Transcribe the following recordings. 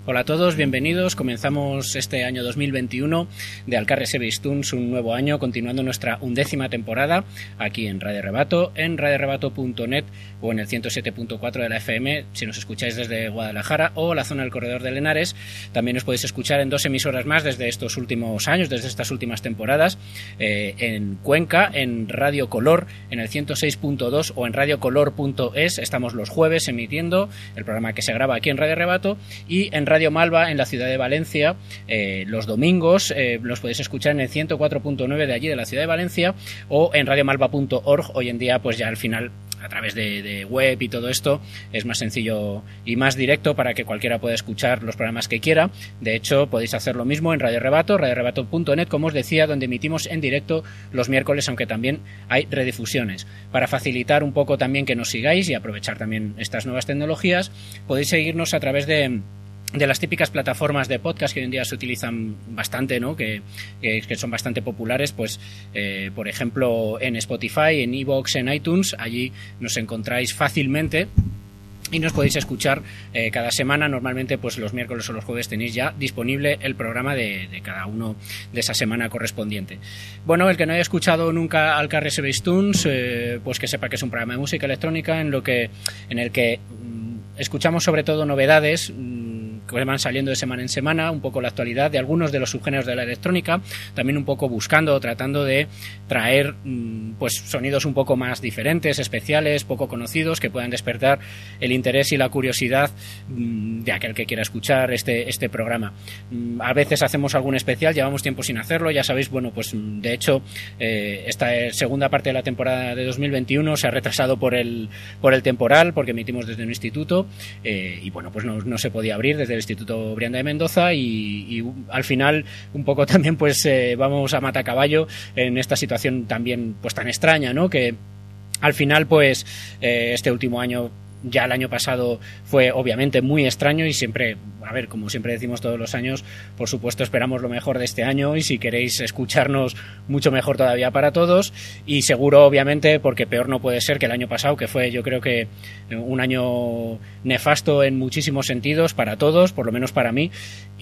Hola a todos, bienvenidos. Comenzamos este año 2021 de Alcarres Sebestuns, un nuevo año, continuando nuestra 11ª temporada aquí en Radio Rebato, en radiorebato.net o en el 107.4 de la FM, si nos escucháis desde Guadalajara o la zona del Corredor de Henares. También os podéis escuchar en 2 emisoras más desde estos últimos años, desde estas últimas temporadas, en Cuenca, en Radio Color, en el 106.2 o en radiocolor.es. Estamos los jueves emitiendo el programa que se graba aquí en Radio Rebato, y en Radio Malva, en la ciudad de Valencia, los domingos los podéis escuchar en el 104.9 de allí, de la ciudad de Valencia, o en radiomalva.org. Hoy en día, pues ya al final, a través de web y todo esto, es más sencillo y más directo para que cualquiera pueda escuchar los programas que quiera. De hecho, podéis hacer lo mismo en Radio Rebato, radiorebato.net, como os decía, donde emitimos en directo los miércoles, aunque también hay redifusiones. Para facilitar un poco también que nos sigáis y aprovechar también estas nuevas tecnologías, podéis seguirnos a través de las típicas plataformas de podcast que hoy en día se utilizan bastante, ¿no? Que son bastante populares, pues por ejemplo en Spotify, en iVoox, en iTunes. Allí nos encontráis fácilmente y nos podéis escuchar cada semana. Normalmente pues los miércoles o los jueves tenéis ya disponible el programa de cada uno de esa semana correspondiente. Bueno, el que no haya escuchado nunca Alcarres Sebestuns, pues que sepa que es un programa de música electrónica en el que escuchamos sobre todo novedades que van saliendo de semana en semana, un poco la actualidad de algunos de los subgéneros de la electrónica, también un poco tratando de traer pues sonidos un poco más diferentes, especiales, poco conocidos, que puedan despertar el interés y la curiosidad de aquel que quiera escuchar este programa. A veces hacemos algún especial, llevamos tiempo sin hacerlo, ya sabéis, bueno, pues de hecho esta segunda parte de la temporada de 2021 se ha retrasado por el temporal, porque emitimos desde un instituto y bueno, pues no se podía abrir desde el Instituto Brianda de Mendoza, y al final un poco también pues vamos a matacaballo en esta situación también pues tan extraña, ¿no? Que al final pues este último año, ya el año pasado, fue obviamente muy extraño, y siempre, a ver, como siempre decimos todos los años, por supuesto esperamos lo mejor de este año, y si queréis escucharnos, mucho mejor todavía para todos, y seguro obviamente, porque peor no puede ser que el año pasado, que fue, yo creo que un año nefasto en muchísimos sentidos para todos, por lo menos para mí,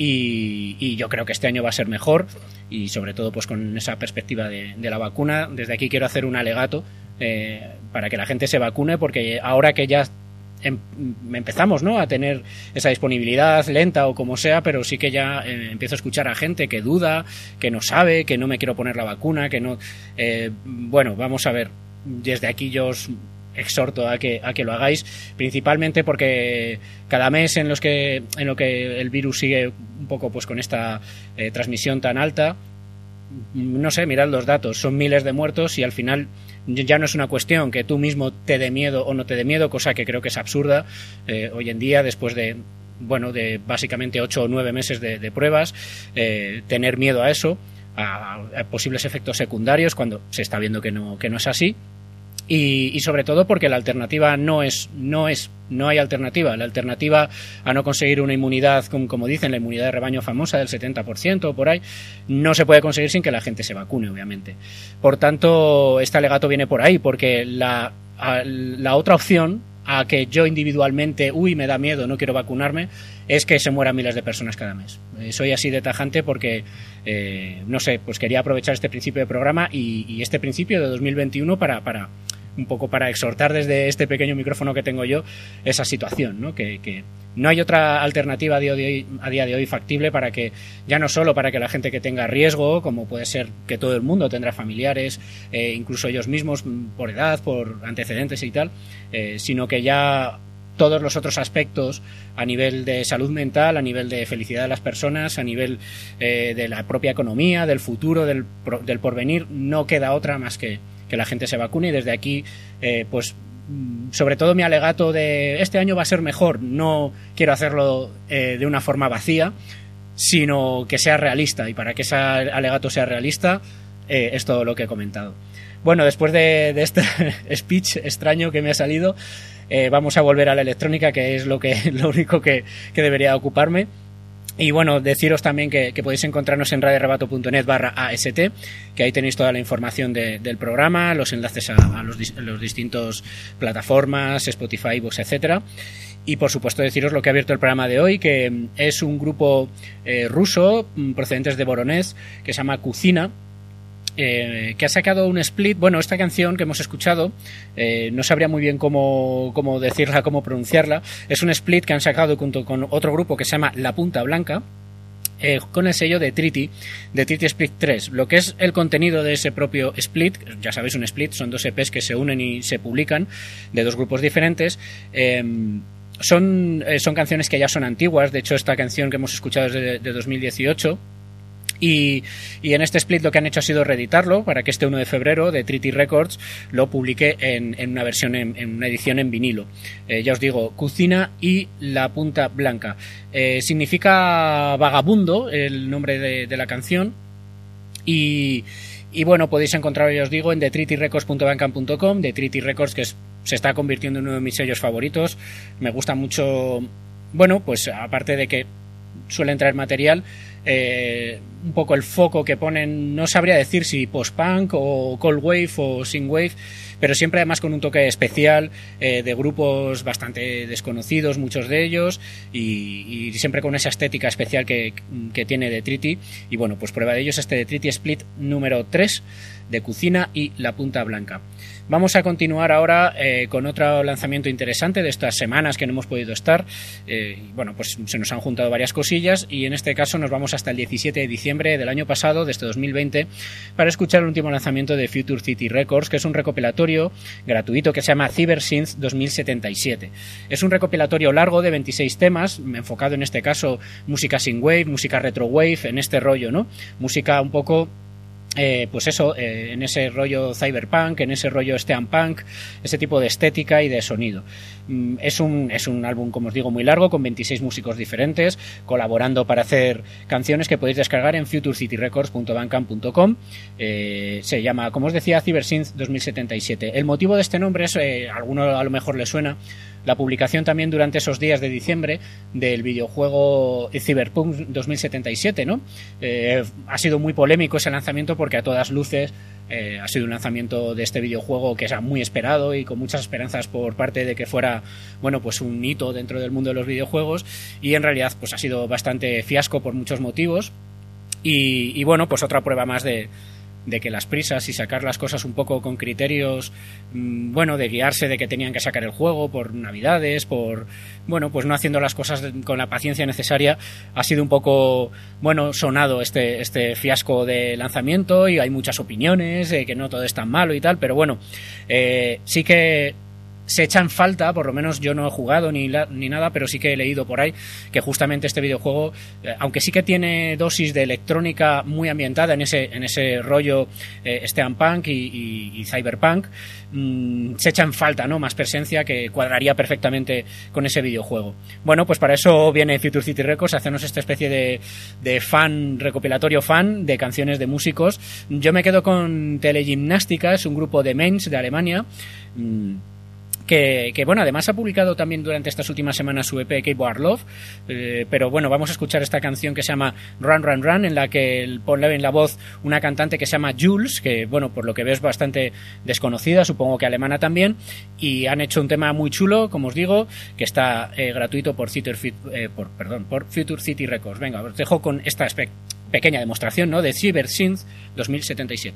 y yo creo que este año va a ser mejor, y sobre todo pues con esa perspectiva de la vacuna. Desde aquí quiero hacer un alegato para que la gente se vacune, porque ahora que ya empezamos, ¿no?, a tener esa disponibilidad lenta o como sea, pero sí que ya empiezo a escuchar a gente que duda, que no sabe, que no me quiero poner la vacuna, que no bueno, vamos a ver, desde aquí yo os exhorto a que lo hagáis, principalmente porque cada mes en lo que el virus sigue un poco pues con esta transmisión tan alta, no sé, mirad los datos, son miles de muertos, y al final ya no es una cuestión que tú mismo te dé miedo o no te dé miedo, cosa que creo que es absurda hoy en día, después de básicamente 8 o 9 meses de pruebas, tener miedo a eso, a posibles efectos secundarios, cuando se está viendo que no es así. Y sobre todo porque la alternativa no hay alternativa. La alternativa a no conseguir una inmunidad, como dicen, la inmunidad de rebaño famosa del 70% o por ahí, no se puede conseguir sin que la gente se vacune, obviamente. Por tanto, este alegato viene por ahí, porque la otra opción a que yo individualmente, me da miedo, no quiero vacunarme, es que se mueran miles de personas cada mes. Soy así de tajante porque, no sé, pues quería aprovechar este principio de programa y este principio de 2021 para un poco para exhortar desde este pequeño micrófono que tengo yo esa situación, ¿no? Que no hay otra alternativa a día de hoy factible, para que, ya no solo para que la gente que tenga riesgo, como puede ser que todo el mundo tendrá familiares, incluso ellos mismos por edad, por antecedentes y tal, sino que ya todos los otros aspectos a nivel de salud mental, a nivel de felicidad de las personas, a nivel de la propia economía, del futuro, del porvenir, no queda otra más que la gente se vacune. Y desde aquí pues sobre todo mi alegato de este año va a ser mejor, no quiero hacerlo de una forma vacía, sino que sea realista, y para que ese alegato sea realista es todo lo que he comentado. Bueno, después de este speech extraño que me ha salido, vamos a volver a la electrónica, que es lo único que debería ocuparme. Y bueno, deciros también que podéis encontrarnos en radiorebato.net/AST, que ahí tenéis toda la información del programa, los enlaces a los distintos plataformas, Spotify, iVoox, etcétera. Y por supuesto deciros lo que ha abierto el programa de hoy, que es un grupo ruso procedentes de Voronezh, que se llama Kucina, que ha sacado un split. Bueno, esta canción que hemos escuchado, no sabría muy bien cómo decirla, cómo pronunciarla. Es un split que han sacado junto con otro grupo que se llama La Punta Blanca, con el sello de Triti Split 3. Lo que es el contenido de ese propio split, ya sabéis, un split son 2 EPs que se unen y se publican de 2 grupos diferentes. Son canciones que ya son antiguas. De hecho, esta canción que hemos escuchado es de 2018. Y en este split lo que han hecho ha sido reeditarlo para que este 1 de febrero de Triti Records lo publique en una versión, en una edición en vinilo. Ya os digo, Kucina y La Punta Blanca. Significa vagabundo el nombre de la canción. Y bueno, podéis encontrarlo, ya os digo, en detritirecords.bandcamp.com, de Triti Records, que se está convirtiendo en uno de mis sellos favoritos. Me gusta mucho, bueno, pues aparte de que suelen traer material, un poco el foco que ponen, no sabría decir si post-punk o cold wave o synthwave, pero siempre además con un toque especial, de grupos bastante desconocidos, muchos de ellos, y siempre con esa estética especial que tiene Detriti. Y bueno, pues prueba de ellos este Detriti Split número 3 de Kucina y La Punta Blanca. Vamos a continuar ahora con otro lanzamiento interesante de estas semanas que no hemos podido estar. Bueno, pues se nos han juntado varias cosillas y en este caso nos vamos hasta el 17 de diciembre del año pasado, de este 2020, para escuchar el último lanzamiento de Future City Records, que es un recopilatorio gratuito que se llama Cybersynth 2077. Es un recopilatorio largo de 26 temas, enfocado en este caso música synthwave, música retrowave, en este rollo, ¿no? Música un poco... pues eso, en ese rollo cyberpunk, en ese rollo steampunk, ese tipo de estética y de sonido. Es un álbum, como os digo, muy largo, con 26 músicos diferentes, colaborando para hacer canciones que podéis descargar en futurecityrecords.bandcamp.com. Se llama, como os decía, Cybersynth 2077. El motivo de este nombre es, a alguno a lo mejor le suena, la publicación también durante esos días de diciembre del videojuego Cyberpunk 2077, ¿no? Ha sido muy polémico ese lanzamiento porque a todas luces ha sido un lanzamiento de este videojuego que era muy esperado y con muchas esperanzas por parte de que fuera, bueno, pues un hito dentro del mundo de los videojuegos, y en realidad pues ha sido bastante fiasco por muchos motivos y bueno, pues otra prueba más de que las prisas y sacar las cosas un poco con criterios, bueno, de guiarse de que tenían que sacar el juego por navidades, por, bueno, pues no haciendo las cosas con la paciencia necesaria, ha sido un poco, bueno, sonado este fiasco de lanzamiento, y hay muchas opiniones, que no todo es tan malo y tal, pero bueno, sí que se echa en falta, por lo menos yo no he jugado ni nada, pero sí que he leído por ahí que justamente este videojuego, aunque sí que tiene dosis de electrónica muy ambientada en ese rollo steampunk y cyberpunk, se echa en falta, ¿no?, más presencia que cuadraría perfectamente con ese videojuego. Bueno, pues para eso viene Future City Records a hacernos esta especie de recopilatorio fan de canciones de músicos. Yo me quedo con Telegymnástica, es un grupo de Mainz de Alemania, que bueno, además ha publicado también durante estas últimas semanas su EP Keyboard Love, pero bueno, vamos a escuchar esta canción que se llama Run Run Run, en la que pone en la voz una cantante que se llama Jules, que bueno, por lo que veo es bastante desconocida, supongo que alemana también, y han hecho un tema muy chulo, como os digo, que está gratuito por Future City Records. Venga, os dejo con esta pequeña demostración, ¿no?, de Cybersynth 2077.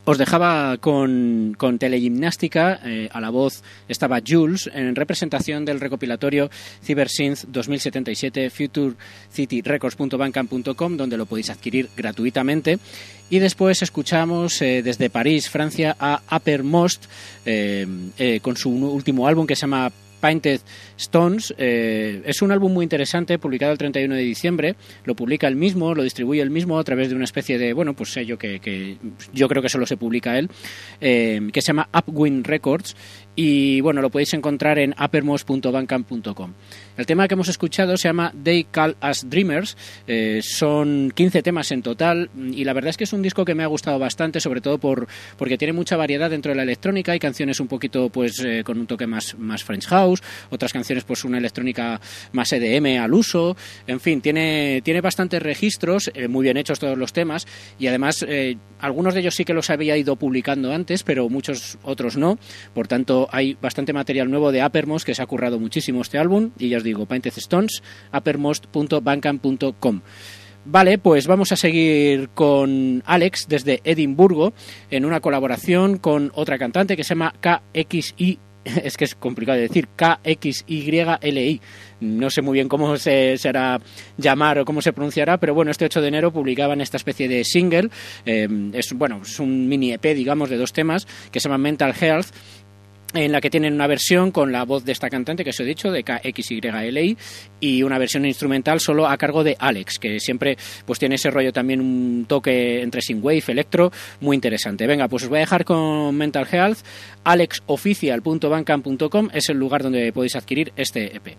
Os dejaba con Telegimnástica, a la voz estaba Jules, en representación del recopilatorio CyberSynth 2077 futurecityrecords.bandcamp.com, donde lo podéis adquirir gratuitamente. Y después escuchamos desde París, Francia, a Uppermost con su último álbum que se llama Painted Stones. Es un álbum muy interesante, publicado el 31 de diciembre. Lo publica él mismo, lo distribuye él mismo a través de una especie de, sello que yo creo que solo se publica él, que se llama Upwind Records. Y lo podéis encontrar en uppermost.bandcamp.com. El tema que hemos escuchado se llama They Call Us Dreamers. Son 15 temas en total y la verdad es que es un disco que me ha gustado bastante, sobre todo porque tiene mucha variedad dentro de la electrónica. Hay canciones un poquito con un toque más French House, otras canciones una electrónica más EDM al uso. En fin, tiene bastantes registros, muy bien hechos todos los temas, y además algunos de ellos sí que los había ido publicando antes, pero muchos otros no. Por tanto, hay bastante material nuevo de Uppermost, que se ha currado muchísimo este álbum, y ya os digo, Painted Stones, uppermost.bandcamp.com. Vale, pues vamos a seguir con Alex desde Edimburgo, en una colaboración con otra cantante que se llama KXI. Es que es complicado de decir, KXYLI. No sé muy bien cómo se hará llamar o cómo se pronunciará, pero este 8 de enero publicaban esta especie de single. Es un mini EP, digamos, de 2 temas que se llama Mental Health, en la que tienen una versión con la voz de esta cantante que os he dicho, de KXYLI, y una versión instrumental solo a cargo de Alex, que siempre tiene ese rollo también, un toque entre synthwave, electro, muy interesante. Venga, pues os voy a dejar con Mental Health. alexoficial.bandcamp.com es el lugar donde podéis adquirir este EP.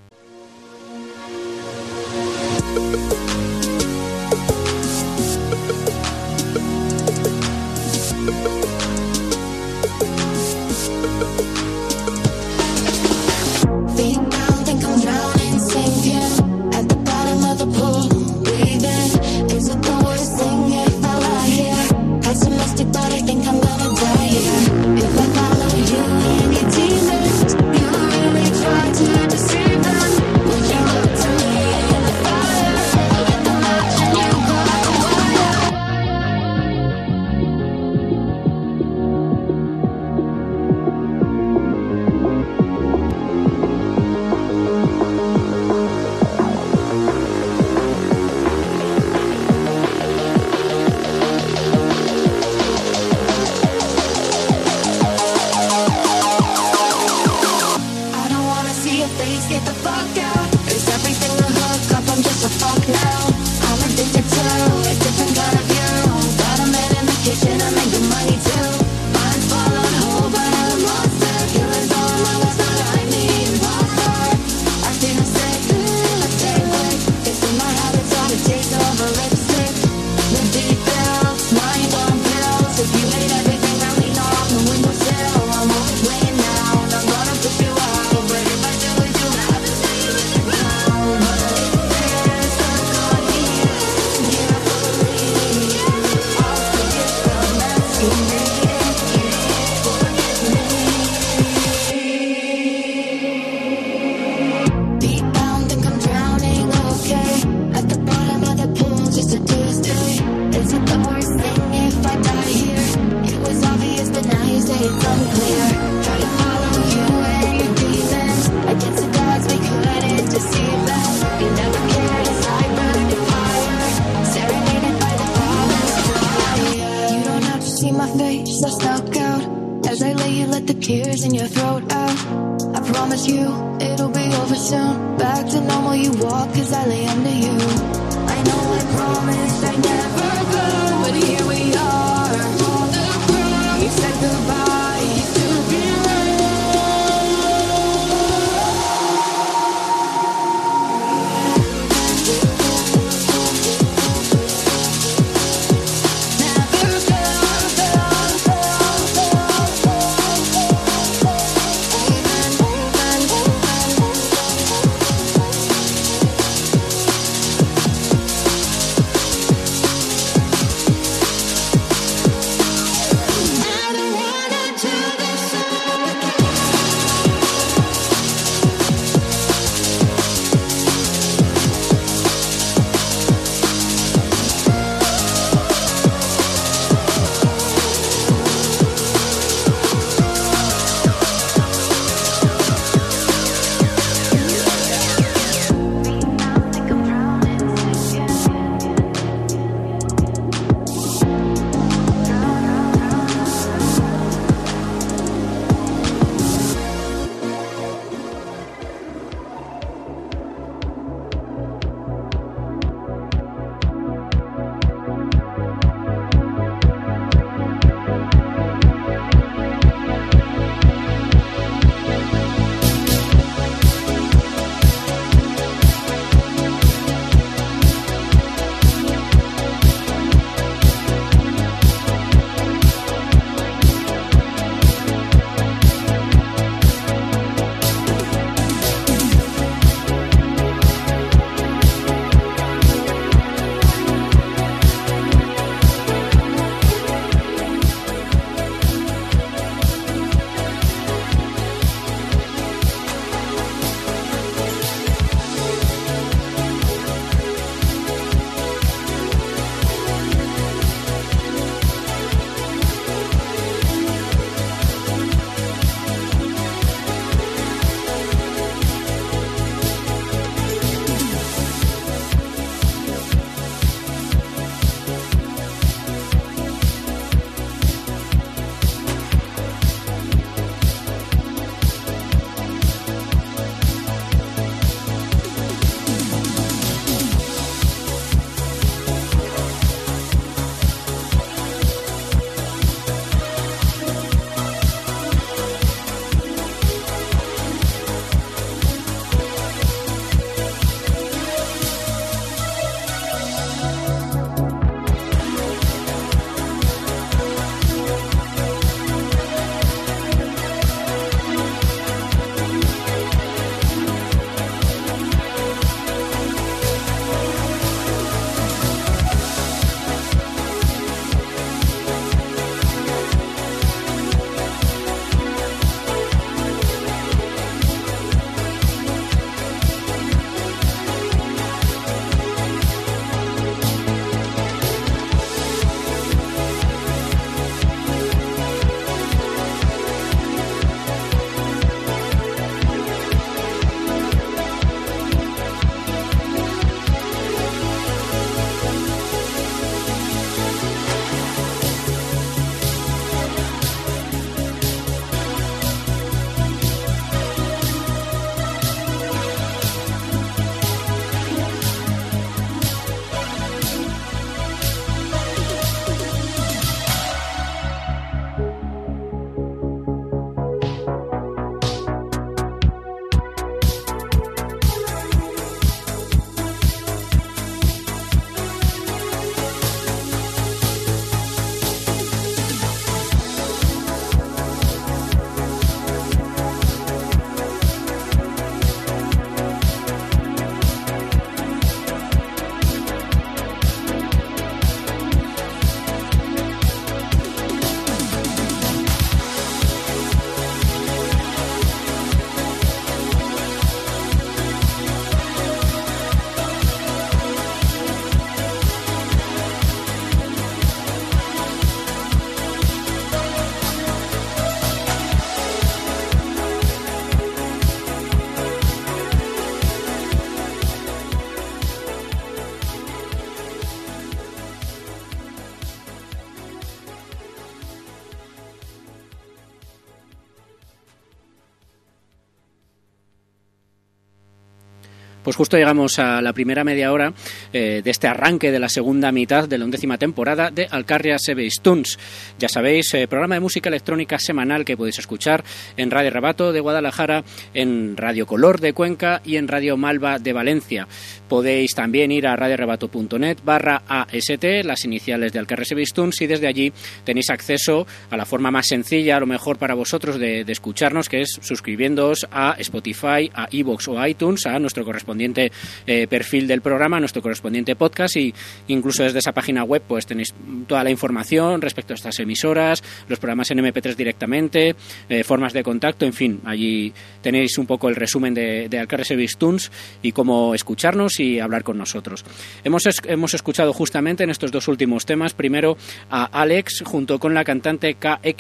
Pues justo llegamos a la primera media hora de este arranque de la segunda mitad de la 11ª temporada de Alcarria Sebestuns. Ya sabéis, programa de música electrónica semanal que podéis escuchar en Radio Rebato de Guadalajara, en Radio Color de Cuenca y en Radio Malva de Valencia. Podéis también ir a radiorebato.net/AST, las iniciales de Alcarria Sebestuns, y desde allí tenéis acceso a la forma más sencilla, a lo mejor para vosotros, de escucharnos, que es suscribiéndoos a Spotify, a iVoox o a iTunes, a nuestro correspondiente perfil del programa, nuestro correspondiente podcast, y incluso desde esa página web pues tenéis toda la información respecto a estas emisoras, los programas en MP3 directamente, formas de contacto, en fin, allí tenéis un poco el resumen de Alcarria Sebestuns y cómo escucharnos y hablar con nosotros. Hemos escuchado justamente en estos dos últimos temas, primero a Alex junto con la cantante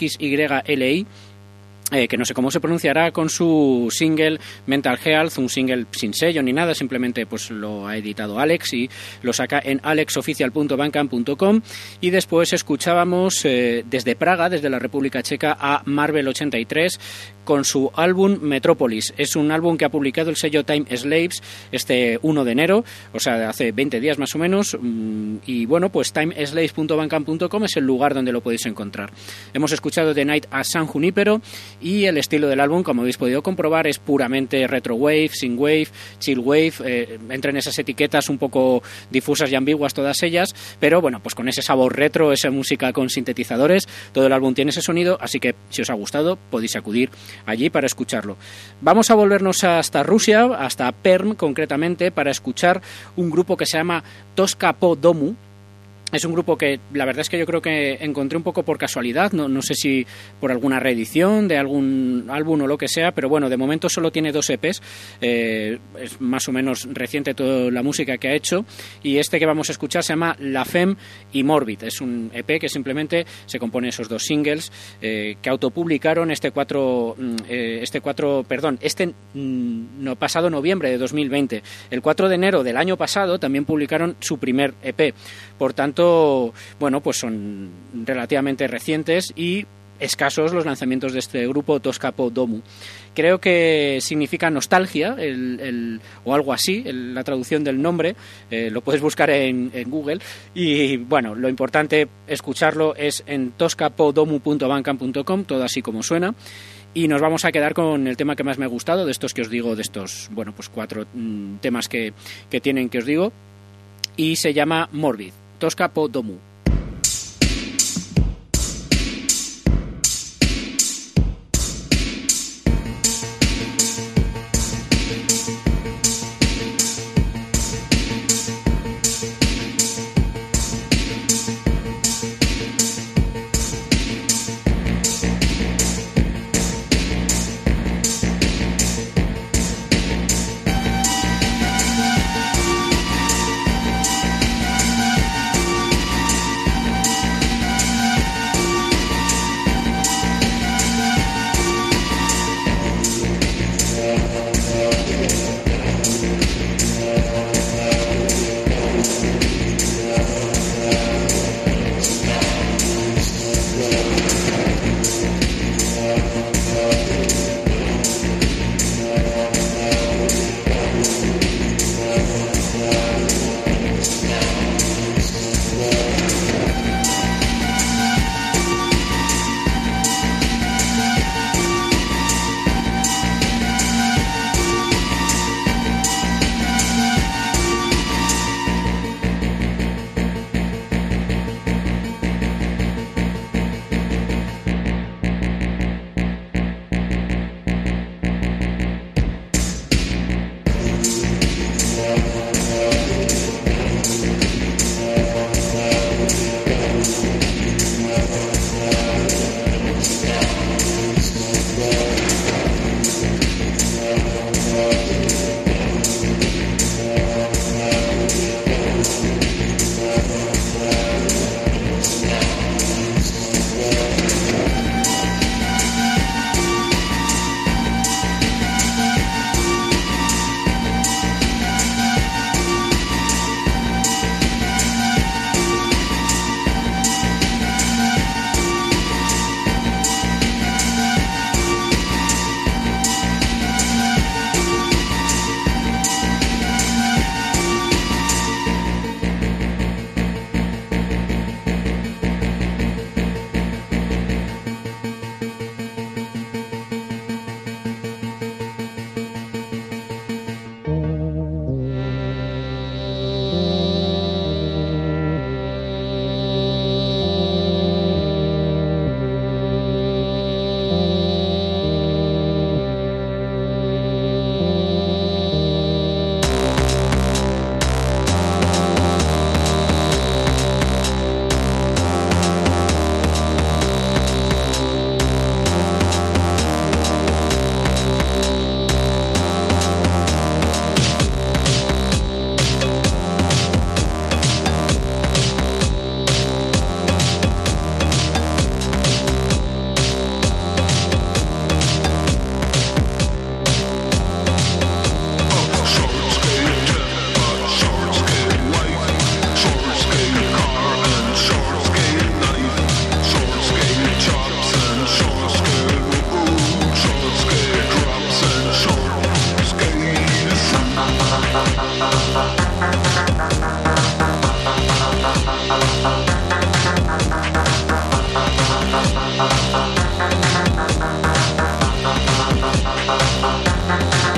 KXYLI, que no sé cómo se pronunciará, con su single Mental Health, un single sin sello ni nada, simplemente pues lo ha editado Alex y lo saca en alexoficial.bandcamp.com. Y después escuchábamos desde Praga, desde la República Checa, a Marvel 83 con su álbum Metropolis. Es un álbum que ha publicado el sello Time Slaves este 1 de enero, o sea, hace 20 días más o menos, y bueno, pues timeslaves.bandcamp.com es el lugar donde lo podéis encontrar. Hemos escuchado The Night a San Junípero, y el estilo del álbum, como habéis podido comprobar, es puramente retrowave, synthwave, chillwave, entre en esas etiquetas un poco difusas y ambiguas todas ellas, pero bueno, pues con ese sabor retro, esa música con sintetizadores, todo el álbum tiene ese sonido, así que si os ha gustado podéis acudir allí para escucharlo. Vamos a volvernos hasta Rusia, hasta Perm concretamente, para escuchar un grupo que se llama Tosca po Domu. Es un grupo que la verdad es que yo creo que encontré un poco por casualidad, no sé si por alguna reedición de algún álbum o lo que sea, pero bueno, de momento solo tiene 2 EPs, es más o menos reciente toda la música que ha hecho, y este que vamos a escuchar se llama La Femme y Morbid. Es un EP que simplemente se compone de esos 2 singles que autopublicaron pasado noviembre de 2020. El 4 de enero del año pasado también publicaron su primer EP. Por tanto, bueno, pues son relativamente recientes y escasos los lanzamientos de este grupo Tosca po Domu. Creo que significa nostalgia o algo así, la traducción del nombre, lo puedes buscar en Google, y bueno, lo importante escucharlo es en toscapodomu.bandcamp.com, todo así como suena. Y nos vamos a quedar con el tema que más me ha gustado de estos que os digo, de estos, bueno, pues 4 temas que tienen, que os digo, y se llama Morbid, Tosca po Domu.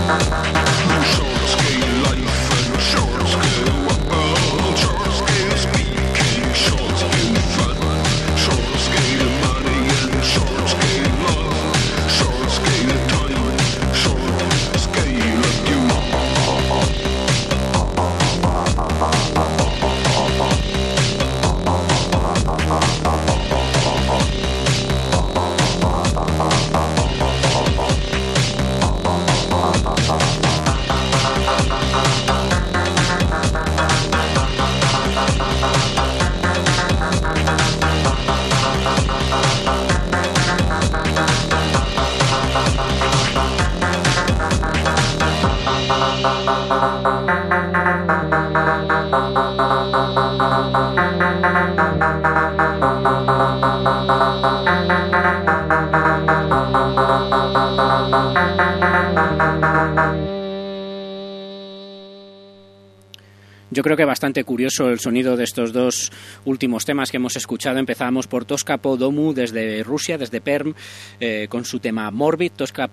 Yo creo que bastante curioso el sonido de estos dos últimos temas que hemos escuchado. Empezamos por Tosca Po Domu desde Rusia, desde Perm, con su tema Morbid,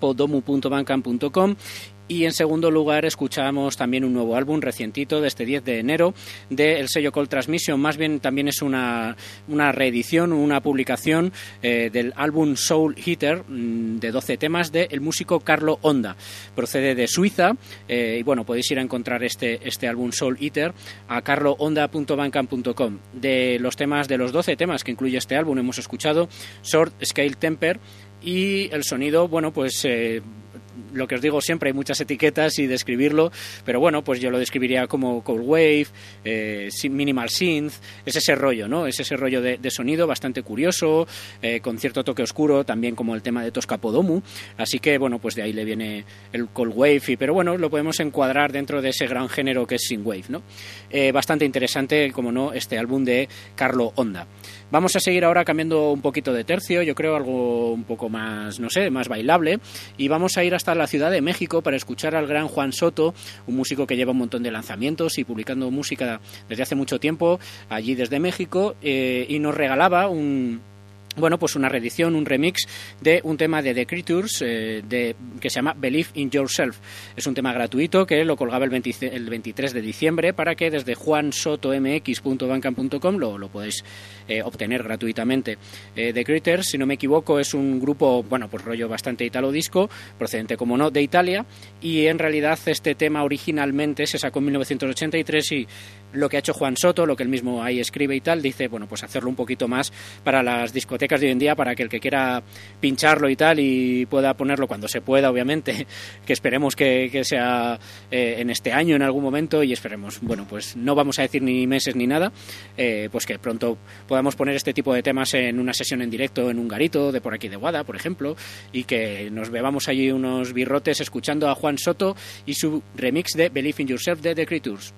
toscapodomu.bandcamp.com. Y en segundo lugar escuchamos también un nuevo álbum recientito de este 10 de enero del sello Cold Transmission. Más bien también es una reedición, una publicación del álbum Soul Heater de 12 temas del músico Carlo Honda. Procede de Suiza y bueno, podéis ir a encontrar este álbum Soul Heater a carlohonda.bandcamp.com. De los 12 temas que incluye este álbum hemos escuchado Sword, Scale, Temper y el sonido, bueno, pues lo que os digo siempre, hay muchas etiquetas y describirlo, pero bueno, pues yo lo describiría como cold wave, minimal synth, es ese rollo, ¿no? Es ese rollo de sonido bastante curioso, con cierto toque oscuro, también como el tema de Tosca Po Domu, así que bueno, pues de ahí le viene el cold wave, pero bueno, lo podemos encuadrar dentro de ese gran género que es synthwave, ¿no? Bastante interesante, como no, este álbum de Carlo Honda. Vamos a seguir ahora cambiando un poquito de tercio, yo creo algo un poco más, no sé, más bailable, y vamos a ir hasta la Ciudad de México para escuchar al gran Juan Soto, un músico que lleva un montón de lanzamientos y publicando música desde hace mucho tiempo allí desde México, y nos regalaba pues una reedición, un remix de un tema de The Creatures que se llama Believe in Yourself. Es un tema gratuito que lo colgaba el 23 de diciembre para que desde juansotomx.bandcamp.com lo podéis obtener gratuitamente. The Creatures, si no me equivoco, es un grupo, bueno, pues rollo bastante italo disco, procedente, como no, de Italia, y en realidad este tema originalmente se sacó en 1983 y lo que ha hecho Juan Soto, lo que él mismo ahí escribe y tal, dice, bueno, pues hacerlo un poquito más para las discotecas de hoy en día, para que el que quiera pincharlo y tal y pueda ponerlo cuando se pueda, obviamente, que esperemos que sea en este año en algún momento, y esperemos, bueno, pues no vamos a decir ni meses ni nada, pues que pronto podamos poner este tipo de temas en una sesión en directo en un garito de por aquí de Guada, por ejemplo, y que nos bebamos allí unos birrotes escuchando a Juan Soto y su remix de Believe in Yourself de The Creatures.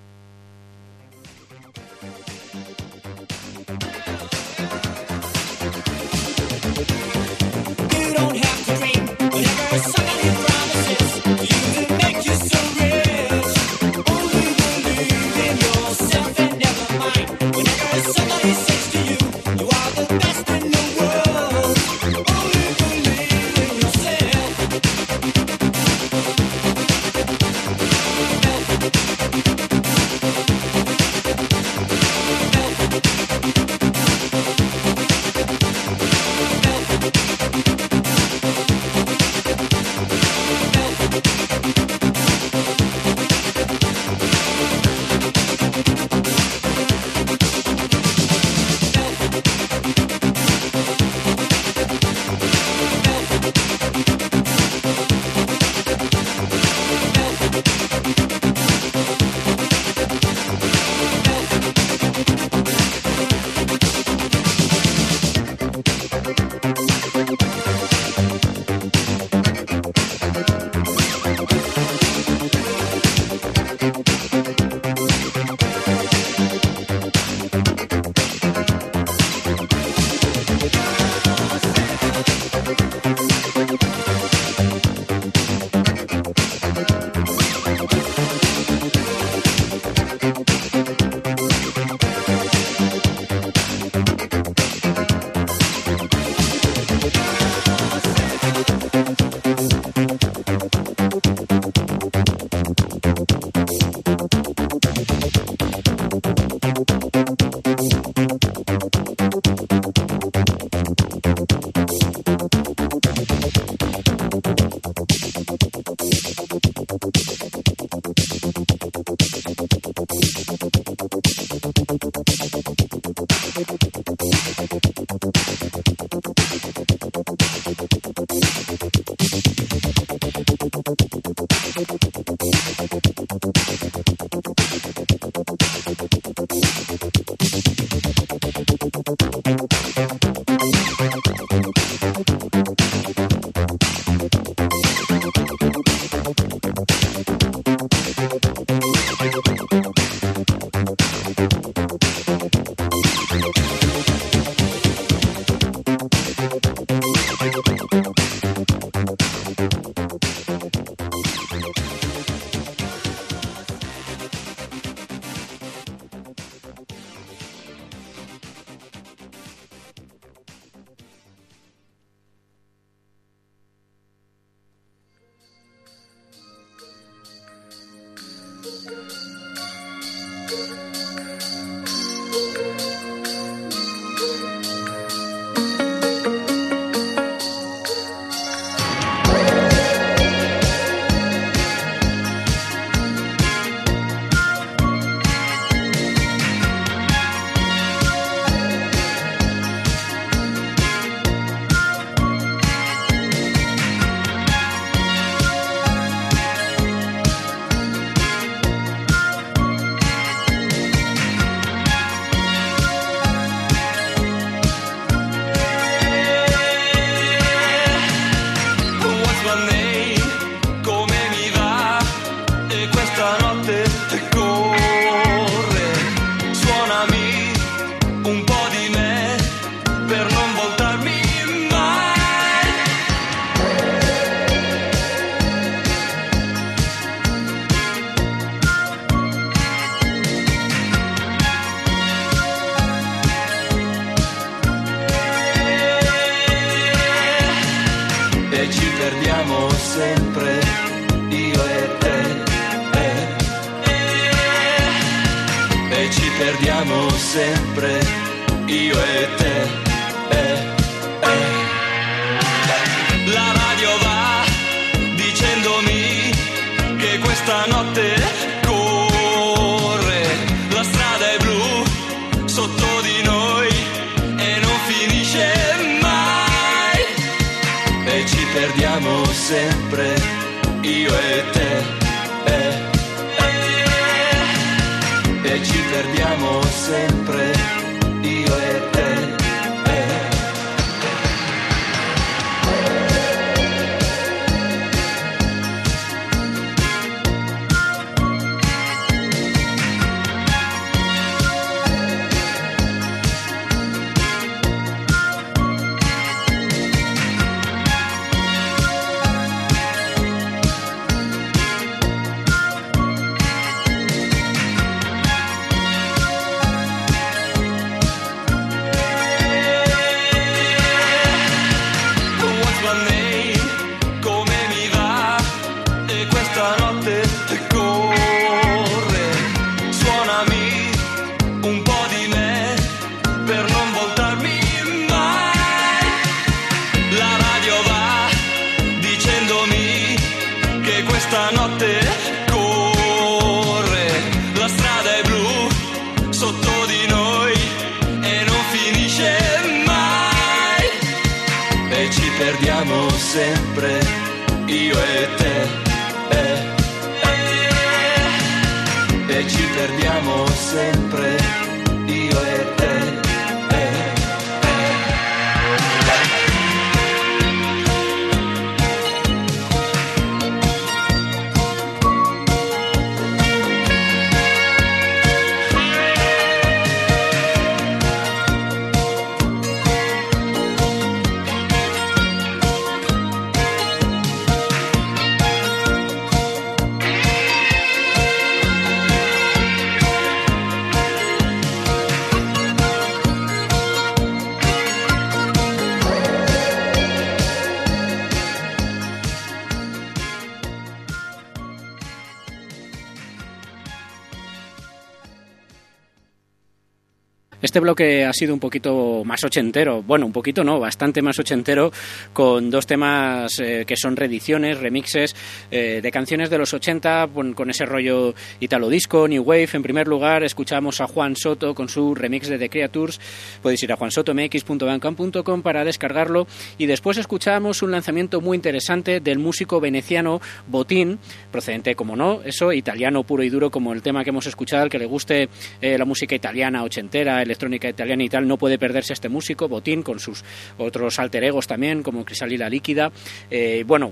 Este bloque ha sido un poquito más ochentero, bueno, un poquito no, bastante más ochentero, con dos temas que son reediciones, remixes de canciones de los 80, con ese rollo italo disco, new wave. En primer lugar escuchamos a Juan Soto con su remix de The Creatures. Podéis ir a juansotomx.bandcamp.com para descargarlo, y después escuchamos un lanzamiento muy interesante del músico veneciano Botín, procedente, como no, eso, italiano puro y duro, como el tema que hemos escuchado. Al que le guste la música italiana ochentera, electrónica italiana y tal, no puede perderse este músico, Botín, con sus otros alter egos también, como Crisalila Líquida. Bueno,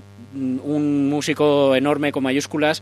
un músico enorme con mayúsculas,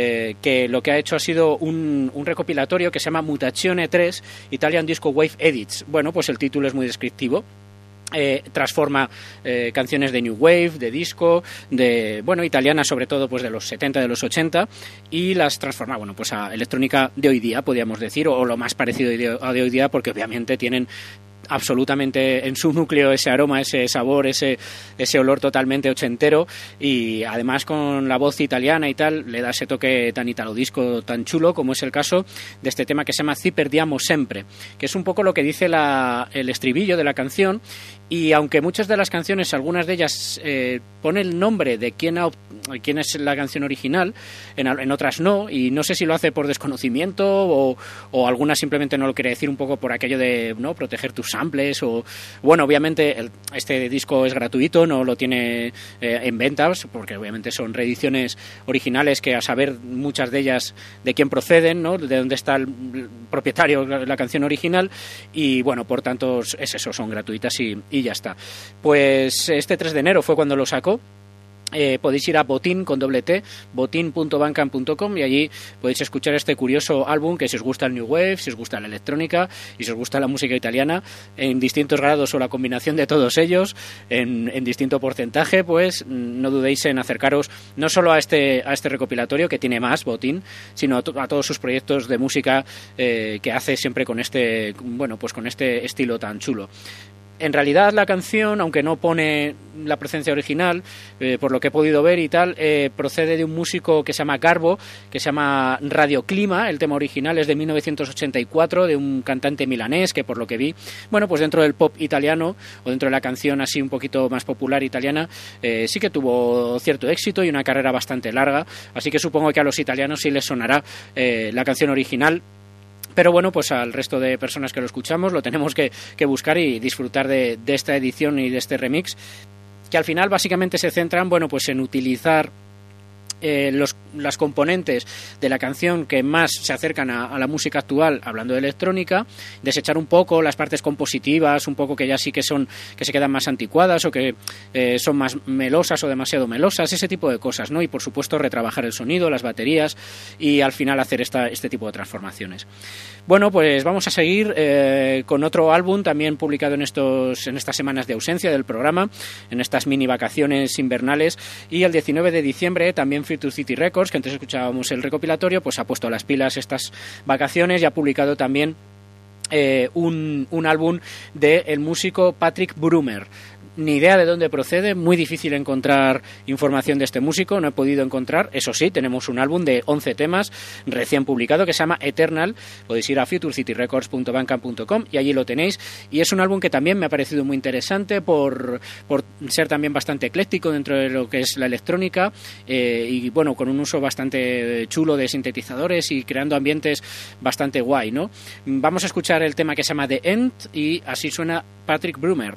que lo que ha hecho ha sido un recopilatorio que se llama Mutazione 3 Italian Disco Wave Edits. Bueno, pues el título es muy descriptivo. Transforma canciones de new wave, de disco, de, bueno, italiana sobre todo, pues de los 70, de los 80, y las transforma, bueno, pues a electrónica de hoy día, podríamos decir, o lo más parecido a de hoy día, porque obviamente tienen absolutamente en su núcleo ese aroma, ese sabor, ese olor totalmente ochentero, y además con la voz italiana y tal, le da ese toque tan italo disco, tan chulo, como es el caso de este tema que se llama Ci perdiamo sempre, que es un poco lo que dice el estribillo de la canción. Y aunque muchas de las canciones, algunas de ellas pone el nombre de quién es la canción original, en otras no, y no sé si lo hace por desconocimiento o algunas simplemente no lo quiere decir, un poco por aquello de no proteger tus samples, o bueno, obviamente este disco es gratuito, no lo tiene en ventas, porque obviamente son reediciones originales que, a saber muchas de ellas de quién proceden, ¿no? De dónde está el propietario de la canción original, y bueno, por tanto es eso, son gratuitas y ya está. Pues este 3 de enero fue cuando lo sacó. Podéis ir a Botín con doble T, botin.bandcamp.com, y allí podéis escuchar este curioso álbum, que si os gusta el new wave, si os gusta la electrónica y si os gusta la música italiana en distintos grados, o la combinación de todos ellos en distinto porcentaje, pues no dudéis en acercaros no solo a este recopilatorio, que tiene más, Botín, sino a todos sus proyectos de música que hace siempre con este estilo tan chulo. En realidad la canción, aunque no pone la presencia original, por lo que he podido ver y tal, procede de un músico que se llama Garbo, que se llama Radioclima. El tema original es de 1984, de un cantante milanés que, por lo que vi, bueno, pues dentro del pop italiano, o dentro de la canción así un poquito más popular italiana, sí que tuvo cierto éxito y una carrera bastante larga, así que supongo que a los italianos sí les sonará la canción original. Pero bueno, pues al resto de personas que lo escuchamos lo tenemos que buscar y disfrutar de esta edición y de este remix, que al final básicamente se centran, bueno, pues en utilizar las componentes de la canción que más se acercan a la música actual, hablando de electrónica, desechar un poco las partes compositivas, un poco que ya sí que se quedan más anticuadas, o que son más melosas o demasiado melosas, ese tipo de cosas, ¿no? Y por supuesto retrabajar el sonido, las baterías, y al final hacer este tipo de transformaciones. Bueno, pues vamos a seguir con otro álbum también publicado en estas semanas de ausencia del programa, en estas mini vacaciones invernales, y el 19 de diciembre también Future City Records, que antes escuchábamos el recopilatorio, pues ha puesto las pilas estas vacaciones y ha publicado también un álbum del músico Patrick Brumer. Ni idea de dónde procede, muy difícil encontrar información de este músico, no he podido encontrar. Eso sí, tenemos un álbum de 11 temas recién publicado que se llama Eternal. Podéis ir a futurecityrecords.bandcamp.com y allí lo tenéis, y es un álbum que también me ha parecido muy interesante por ser también bastante ecléctico dentro de lo que es la electrónica, y bueno, con un uso bastante chulo de sintetizadores y creando ambientes bastante guay, ¿no? Vamos a escuchar el tema que se llama The End, y así suena Patrick Brumer.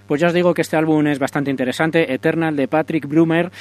Pues ya os digo que este álbum es bastante interesante. Eternal de Patrick Brumer,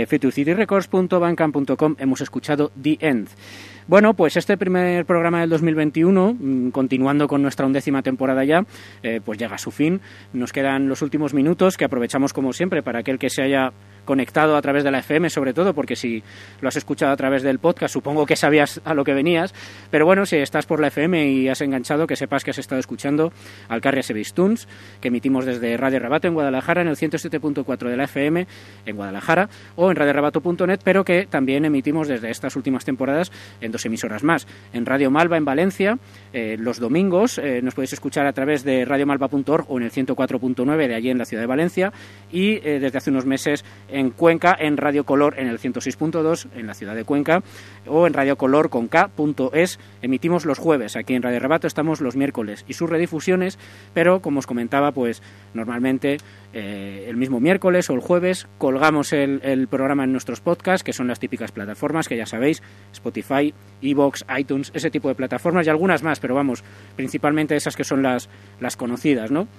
futurerecords.bandcamp.com. Hemos escuchado The End. Bueno, pues este primer programa del 2021, continuando con nuestra 11ª temporada ya, pues llega a su fin. Nos quedan los últimos minutos que aprovechamos como siempre para aquel que se haya conectado a través de la FM, sobre todo, porque si lo has escuchado a través del podcast, supongo que sabías a lo que venías, pero bueno, si estás por la FM y has enganchado, que sepas que has estado escuchando Alcarria Sevistuns, que emitimos desde Radio Rebato en Guadalajara, en el 107.4 de la FM en Guadalajara, o en radiorebato.net, pero que también emitimos desde estas últimas temporadas en 2 emisoras más, en Radio Malva en Valencia, los domingos nos podéis escuchar a través de radiomalva.org o en el 104.9 de allí en la ciudad de Valencia, y desde hace unos meses en Cuenca, en Radio Color en el 106.2 en la ciudad de Cuenca, o en Radio Color con K.es. Emitimos los jueves. Aquí en Radio Rebato estamos los miércoles y sus redifusiones, pero como os comentaba, pues normalmente el mismo miércoles o el jueves colgamos el programa en nuestros podcasts, que son las típicas plataformas que ya sabéis, Spotify, iVoox, iTunes, ese tipo de plataformas y algunas más, pero vamos, principalmente esas que son las conocidas, ¿no?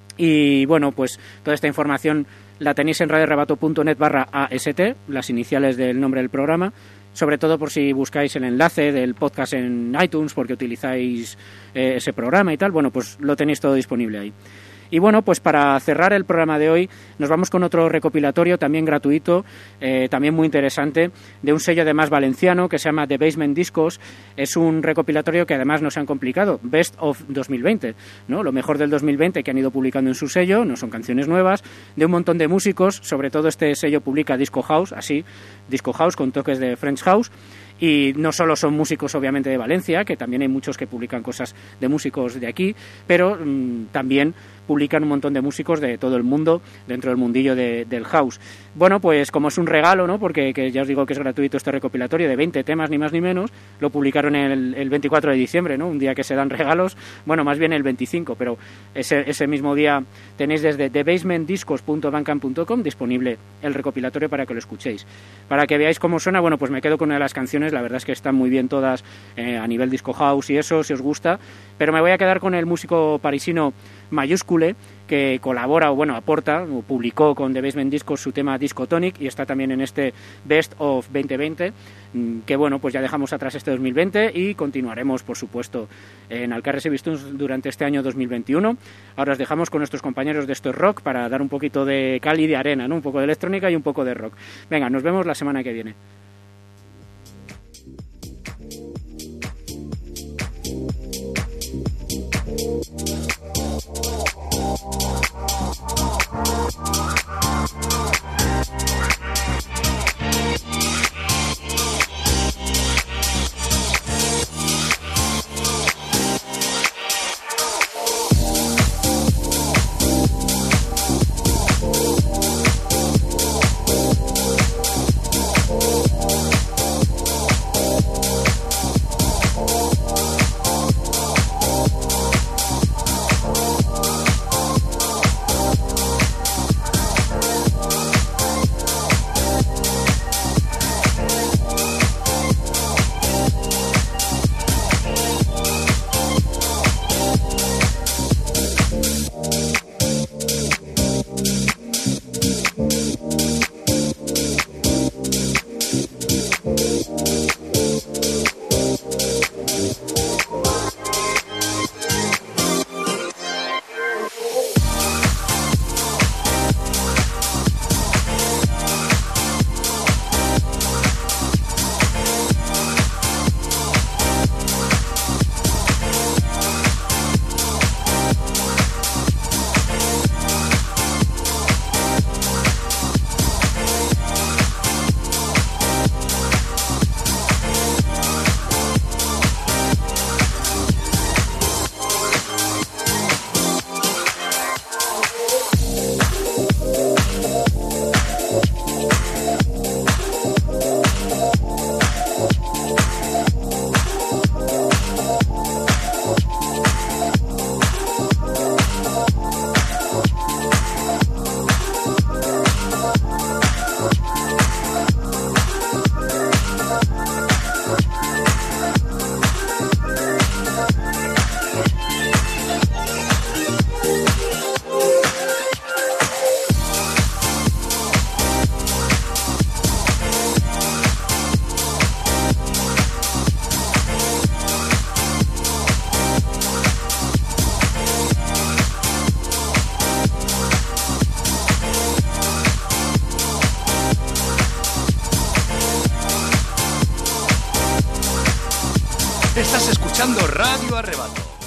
Y bueno, pues toda esta información la tenéis en radiorebato.net/AST, las iniciales del nombre del programa, sobre todo por si buscáis el enlace del podcast en iTunes porque utilizáis ese programa y tal, bueno, pues lo tenéis todo disponible ahí. Y bueno, pues para cerrar el programa de hoy nos vamos con otro recopilatorio también gratuito, también muy interesante, de un sello además valenciano que se llama The Basement Discos. Es un recopilatorio que además no se han complicado, Best of 2020, ¿no? Lo mejor del 2020 que han ido publicando en su sello, no son canciones nuevas, de un montón de músicos, sobre todo este sello publica Disco House, así, Disco House con toques de French House. Y no solo son músicos obviamente de Valencia, que también hay muchos que publican cosas de músicos de aquí, pero también publican un montón de músicos de todo el mundo dentro del mundillo del house. Bueno, pues como es un regalo, ¿no? Porque que ya os digo que es gratuito este recopilatorio de 20 temas, ni más ni menos, lo publicaron el 24 de diciembre, ¿no? Un día que se dan regalos, bueno, más bien el 25, pero ese mismo día tenéis desde thebasementdiscos.bandcamp.com disponible el recopilatorio para que lo escuchéis. Para que veáis cómo suena, bueno, pues me quedo con una de las canciones, la verdad es que están muy bien todas a nivel disco house y eso, si os gusta, pero me voy a quedar con el músico parisino Mayúscule, que colabora, o bueno, aporta, o publicó con The Basement Discos su tema Discotonic y está también en este Best of 2020, que bueno, pues ya dejamos atrás este 2020 y continuaremos, por supuesto, en Alcarria Sevistuns durante este año 2021. Ahora os dejamos con nuestros compañeros de Esto es Rock para dar un poquito de cal y de arena, ¿no? Un poco de electrónica y un poco de rock. Venga, nos vemos la semana que viene. Estás escuchando Radio Arrebato.